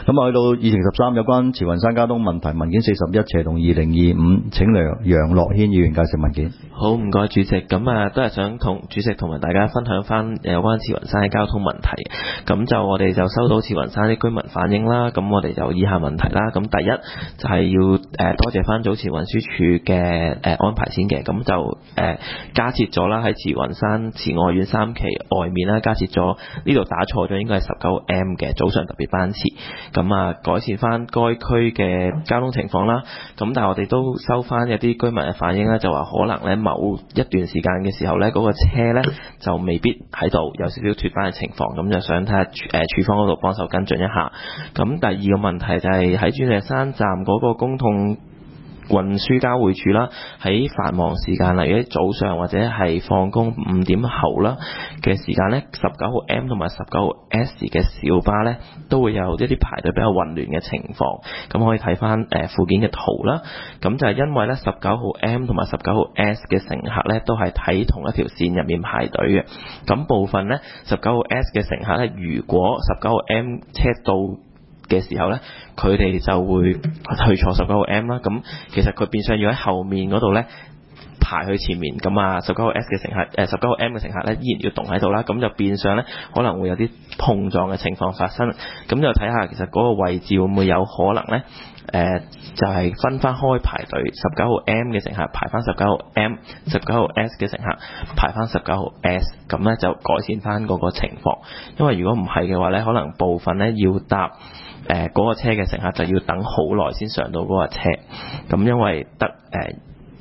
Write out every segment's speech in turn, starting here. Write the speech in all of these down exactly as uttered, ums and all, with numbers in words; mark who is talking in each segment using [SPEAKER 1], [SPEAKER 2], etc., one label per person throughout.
[SPEAKER 1] 咁啊，去到議程十三有關慈雲山交通問題文件四十一斜同二零二五，請梁楊樂軒議員介紹文件。
[SPEAKER 2] 好，唔該主席。咁啊，都係想同主席同埋大家分享翻有關慈雲山嘅交通問題。咁就我哋就收到慈雲山啲居民反映啦。咁我哋就以下問題啦。咁第一就係要誒多謝翻早前運輸署嘅誒安排先嘅。咁就誒加設咗啦，喺慈雲山慈愛苑三期外面啦，加設咗呢度打錯咗，應該係十九 M 嘅早上特別班次。咁啊，改善翻該區嘅交通情況啦。咁但係我哋都收翻一啲居民嘅反映咧，就話可能咧某一段時間嘅時候咧，嗰個車咧就未必喺度，有少少脫班嘅情況。咁就想睇下誒署方嗰度幫手跟進一下。咁第二個問題就係喺鑽石山站嗰個公共運輸交匯處啦，喺繁忙時間，例如喺早上或者係放工五點後啦嘅時間咧，十九號 M 同埋十九號 S 嘅小巴咧都會有一啲排隊比較混亂嘅情況。咁可以睇翻誒附件嘅圖啦。咁就係因為咧十九號 M 同埋十九號 S 嘅乘客咧都係喺同一條線入面排隊嘅。咁部分咧十九號 S 嘅乘客咧，如果十九號 M 車到嘅時候咧，佢哋就會去坐十九號 M 啦。咁其實佢變相要喺後面嗰度咧排去前面。咁啊，十九號 S 嘅乘客誒十九號 M 嘅乘客咧依然要棟喺度啦。咁就變相咧可能會有啲碰撞嘅情況發生。咁就睇下其實嗰個位置會唔會有可能咧？誒、呃、就係、是、分翻開排隊，十九號 M 嘅乘客排翻十九號 M， 十九號 S 嘅乘客排翻十九號 S， 咁咧就改善翻嗰個情況。因為如果唔係嘅話咧，可能部分咧要搭誒嗰、呃那個車嘅乘客就要等好耐先上到嗰個車。咁因為得誒。呃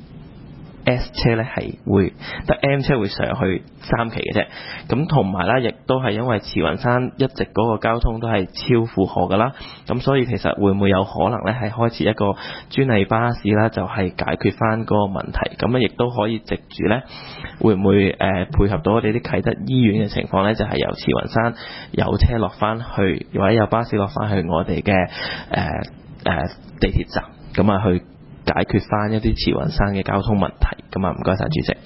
[SPEAKER 2] S 車咧係會得 M 車會上去三期嘅啫，咁同埋啦，亦都係因為慈雲山一直嗰個交通都係超負荷噶啦，咁所以其實會唔會有可能咧係開設一個專利巴士啦，就係、是、解決翻嗰個問題，咁啊亦都可以藉住咧，會唔會誒、呃、配合到我哋啲啟德醫院嘅情況咧，就係、是、由慈雲山有車落翻去，或者有巴士落翻去我哋嘅誒誒地鐵站，咁啊去解決翻一啲慈雲山嘅交通問題。咁啊，唔該晒主席。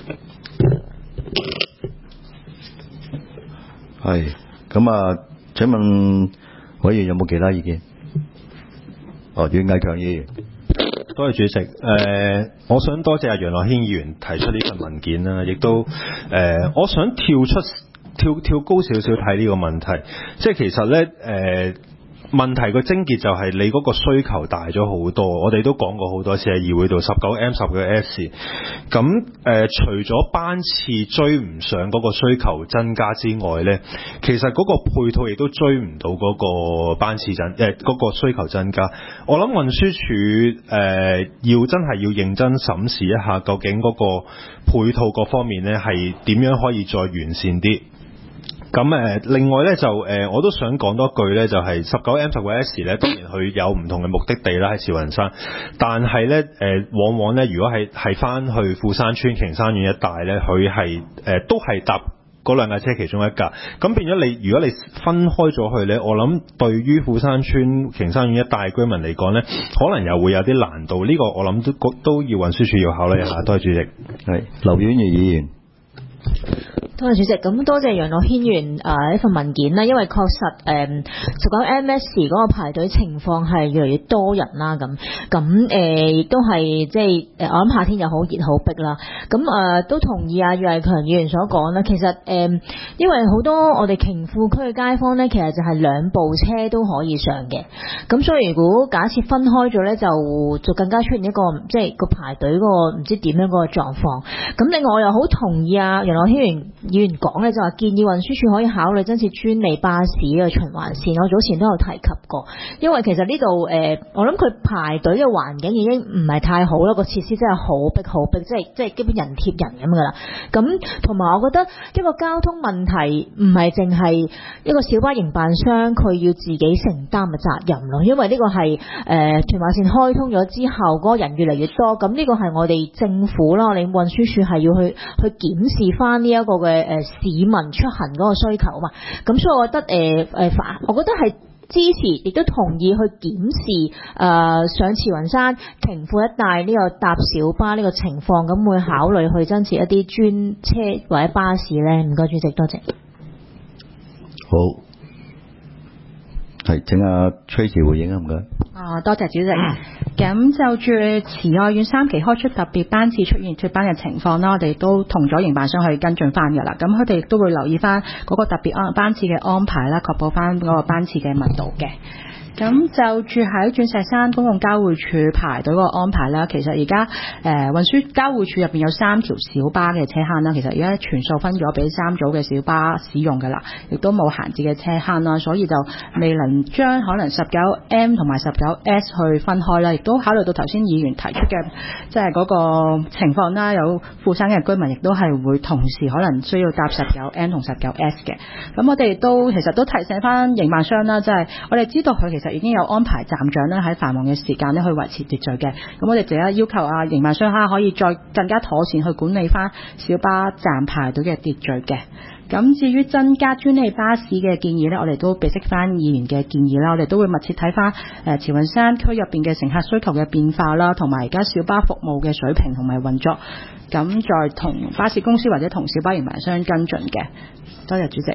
[SPEAKER 1] 係，咁啊，請問委員有冇其他意見？哦，阮毅強議員。
[SPEAKER 3] 多謝主席。誒、呃，我想多謝阿楊樂軒議員提出呢份文件啦，亦都誒、呃，我想跳出跳跳高少少睇呢個問題，即係其實咧誒。呃問題個症結就係你嗰個需求大咗好多，我哋都講過好多次喺議會度，十九 M 十九 S， 咁誒、呃、除咗班次追唔上嗰個需求增加之外呢，其實嗰個配套亦都追唔到嗰個班次增誒嗰個需求增加。我諗運輸署誒要真係要認真審視一下，究竟嗰個配套各方面呢係點樣可以再完善啲。咁誒，另外咧就誒，我都想講多句咧，就係十九 M 十九 S 咧，當然佢有唔同嘅目的地啦，喺慈雲山，但係咧誒，往往咧，如果係係翻去富山邨、瓊山苑一帶咧，佢係誒都係搭嗰兩架車其中一架，咁變咗你如果你分開咗去咧，我諗對於富山邨、瓊山苑一帶居民嚟講咧，可能又會有啲難度。呢、這個我諗都都要運輸署要考慮一下。多謝主席。
[SPEAKER 1] 係劉婉儀議員。
[SPEAKER 4] 多謝主席，咁多謝楊樂軒議員誒一份文件啦，因為確實誒十九 M S 嗰個排隊情況係越嚟越多人啦，咁咁誒亦都係即係誒我諗夏天又好熱好逼啦，咁誒、呃、都同意阿楊毅強議員所講啦，其實誒、呃、因為好多我哋瓊富區嘅街坊咧，其實就係兩部車都可以上嘅，咁所以如果假設分開咗咧，就就更加出現一個即係個排隊嗰個唔知點樣嗰個狀況。咁另外我又好同意啊楊樂軒議員議員講咧，就話建議運輸署可以考慮增設專利巴士嘅循環線。我早前都有提及過，因為其實呢度誒，我諗佢排隊嘅環境已經唔係太好啦，個設施真係好逼好逼，即係即係基本人貼人咁噶啦。咁同埋我覺得一個交通問題唔係淨係一個小巴營辦商佢要自己承擔嘅責任咯，因為呢個係誒屯馬線開通咗之後嗰個人越嚟越多，咁呢個係我哋政府啦，我哋運輸署係要去去檢視翻呢一個嘅誒、呃、市民出行嗰個需求啊嘛，咁所以我覺得誒誒、呃，我覺得係支持，亦都同意去檢視誒、呃、上慈雲山瓊富一帶呢個搭小巴呢個情況，咁會考慮去增設一啲專車或者巴士咧。唔該主席，多謝。
[SPEAKER 1] 好， 係請阿 Tracy 回應啊，唔該。
[SPEAKER 5] 啊，多謝主席。咁就住慈愛苑三期開出特別班次出現脫班嘅情況啦，我哋都同咗營辦商去跟進翻㗎啦。咁佢哋亦都會留意翻嗰個特別安班次嘅安排啦，確保翻嗰個班次嘅密度嘅。咁就住喺鑽石山公共交匯處排隊嗰個安排啦，其實而家誒運輸交匯處入邊有三條小巴嘅車坑啦，其實而家全數分咗俾三組嘅小巴使用㗎啦，亦都冇閒置嘅車坑啦，所以就未能將可能十九 M 同埋十九 S 去分開啦，亦都考慮到頭先議員提出嘅即係嗰個情況啦，有富山嘅居民亦都係會同時可能需要搭十九 M 同十九 S 嘅。咁我哋都其實都提醒翻營辦商啦，即係我哋知道佢其實已經有安排站長咧喺繁忙嘅時間咧去維持秩序嘅，咁我哋就要求啊營辦商可以再更加妥善去管理翻小巴站排隊嘅秩序嘅。咁至於增加專利巴士嘅建議咧，我哋都備悉翻議員嘅建議啦，我哋都會密切睇翻誒慈雲山區入邊嘅乘客需求嘅變化啦，同埋而家小巴服務嘅水平同埋運作，咁再同巴士公司或者同小巴營辦商跟進嘅。多謝主席。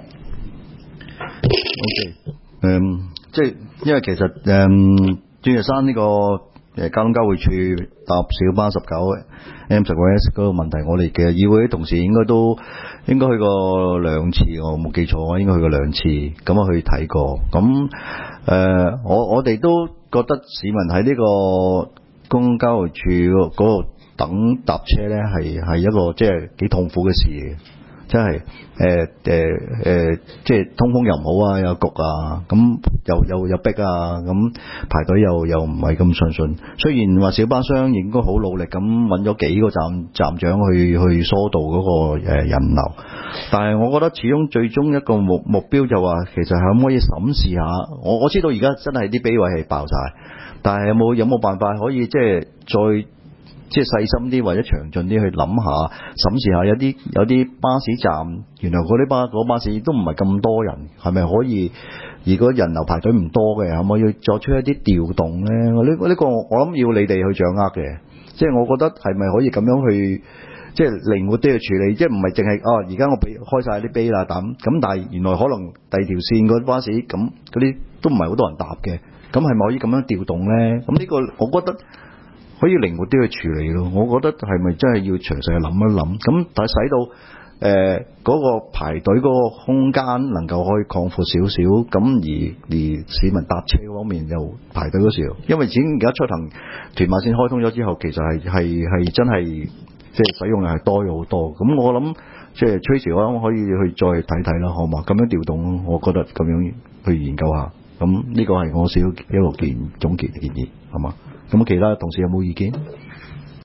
[SPEAKER 1] O K， 誒，即係因為其實誒鑽石山呢個誒交通交匯處搭小巴十九 M 十九 S 嗰個問題，我哋嘅議會同事應該都應該去過兩次，我冇記錯，我應該去過兩次，咁啊去睇過。咁誒、呃，我我哋都覺得市民喺呢個公共交匯處嗰度等搭車咧，係係一個即係幾痛苦嘅事嘅。真係誒誒誒，即係通風又唔好啊，又焗啊，咁又又又逼啊，咁排隊又又唔係咁順順。雖然話小巴商應該好努力咁揾咗幾個站站長去去疏導嗰個誒人流，但係我覺得始終最終一個目目標就話，其實係可唔可以審視下？我我知道而家真係啲陂位係爆晒，但係有冇有冇辦法可以即係再？即係細心啲或者詳盡啲去諗下審視下，有啲有啲巴士站原來嗰啲巴嗰巴士都唔係咁多人，係咪可以？如果人流排隊唔多嘅，可唔可以作出一啲調動咧？呢、呢個呢個我諗要你哋去掌握嘅。即係我覺得係咪可以咁樣去即係靈活啲去處理？即係唔係淨係啊？而家我俾開晒啲陂啦，咁咁，但係原來可能第二條線嗰啲巴士咁嗰啲都唔係好多人搭嘅，咁係咪可以咁樣調動咧？咁呢個我覺得。可以靈活啲去處理咯，我覺得係咪真係要詳細去諗一諗？咁但係使到誒嗰、呃嗰個排隊嗰個空間能夠可以擴闊少少，咁而而市民搭車方面又排隊嗰時候，因為始終而家出行屯馬線開通咗之後，其實係係係真係即係使用量係多咗好多。咁我諗即係隨時我諗可以去再睇睇啦，好嘛？咁樣調動咯，我覺得咁樣去研究下。咁呢個係我少一個建總結嘅建議，係嘛？咁其他同事有冇意見？